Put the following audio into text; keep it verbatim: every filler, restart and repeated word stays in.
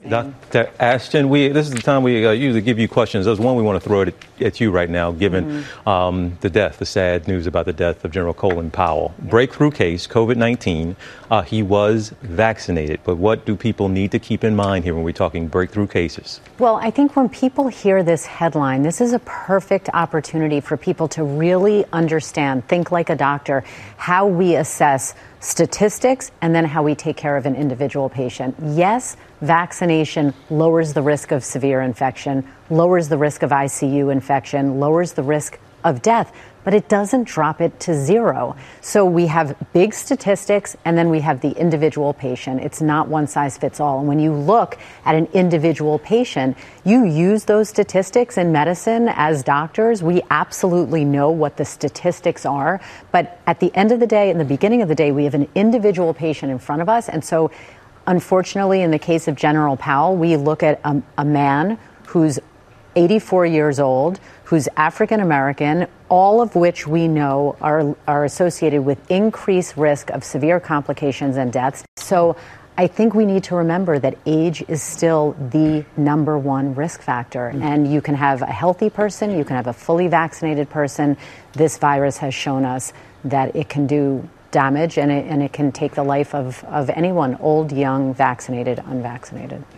Doctor Ashton, we this is the time we uh, usually give you questions. There's one we want to throw at, at you right now, given mm-hmm. um, the death, the sad news about the death of General Colin Powell. Yep. Breakthrough case, COVID nineteen. Uh, he was vaccinated. But what do people need to keep in mind here when we're talking breakthrough cases? Well, I think when people hear this headline, this is a perfect opportunity for people to really understand, think like a doctor, how we assess statistics and then how we take care of an individual patient. Yes, vaccination lowers the risk of severe infection, lowers the risk of I C U infection, lowers the risk of death, but it doesn't drop it to zero. So we have big statistics and then we have the individual patient. It's not one size fits all. And when you look at an individual patient, you use those statistics in medicine as doctors. We absolutely know what the statistics are. But at the end of the day, in the beginning of the day, we have an individual patient in front of us. And so unfortunately, in the case of General Powell, we look at a, a man who's eighty-four years old, who's African American, all of which we know are, are associated with increased risk of severe complications and deaths. So I think we need to remember that age is still the number one risk factor. Mm-hmm. And you can have a healthy person, you can have a fully vaccinated person. This virus has shown us that it can do damage and it, and it can take the life of, of anyone, old, young, vaccinated, unvaccinated.